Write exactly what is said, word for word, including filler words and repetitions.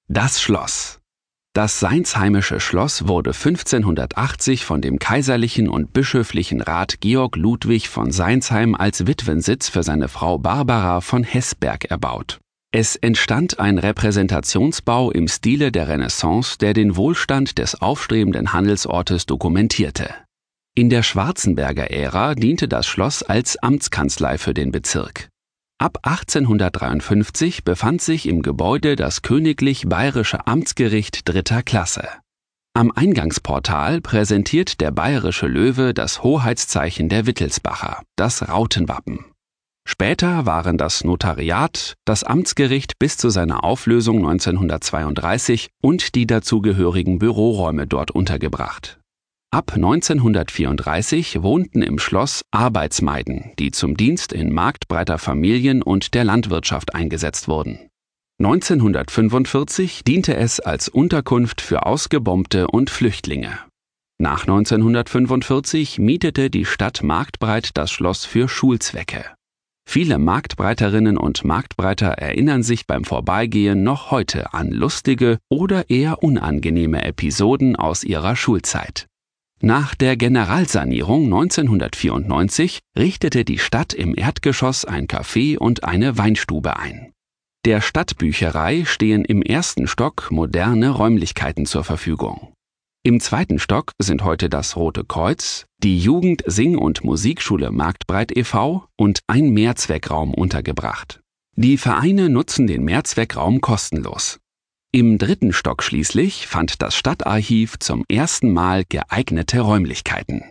Das Schloss. Das Seinsheimische Schloss wurde fünfzehnhundertachtzig von dem kaiserlichen und bischöflichen Rat Georg Ludwig von Seinsheim als Witwensitz für seine Frau Barbara von Heßberg erbaut. Es entstand ein Repräsentationsbau im Stile der Renaissance, der den Wohlstand des aufstrebenden Handelsortes dokumentierte. In der Schwarzenberger Ära diente das Schloss als Amtskanzlei für den Bezirk. Ab achtzehnhundertdreiundfünfzig befand sich im Gebäude das Königlich Bayerische Amtsgericht dritter Klasse. Am Eingangsportal präsentiert der bayerische Löwe das Hoheitszeichen der Wittelsbacher, das Rautenwappen. Später waren das Notariat, das Amtsgericht bis zu seiner Auflösung neunzehnhundertzweiunddreißig und die dazugehörigen Büroräume dort untergebracht. Ab neunzehnhundertvierunddreißig wohnten im Schloss Arbeitsmaiden, die zum Dienst in marktbreiter Familien und der Landwirtschaft eingesetzt wurden. neunzehnhundertfünfundvierzig diente es als Unterkunft für Ausgebombte und Flüchtlinge. Nach neunzehnhundertfünfundvierzig mietete die Stadt Marktbreit das Schloss für Schulzwecke. Viele Marktbreiterinnen und Marktbreiter erinnern sich beim Vorbeigehen noch heute an lustige oder eher unangenehme Episoden aus ihrer Schulzeit. Nach der Generalsanierung neunzehnhundertvierundneunzig richtete die Stadt im Erdgeschoss ein Café und eine Weinstube ein. Der Stadtbücherei stehen im ersten Stock moderne Räumlichkeiten zur Verfügung. Im zweiten Stock sind heute das Rote Kreuz, die Jugend-, Sing- und Musikschule Marktbreit e V und ein Mehrzweckraum untergebracht. Die Vereine nutzen den Mehrzweckraum kostenlos. Im dritten Stock schließlich fand das Stadtarchiv zum ersten Mal geeignete Räumlichkeiten.